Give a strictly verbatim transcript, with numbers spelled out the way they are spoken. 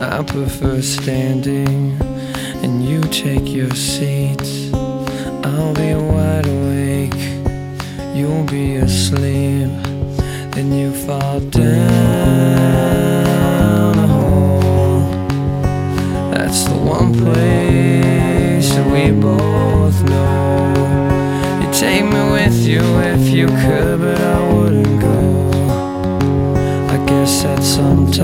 I prefer standing, and you take your seat. I'll be wide awake, you'll be asleep. Then you fall down a hole. That's the one place that we both know. You'd take me with you if you could, but I wouldn't go. I guess that sometimes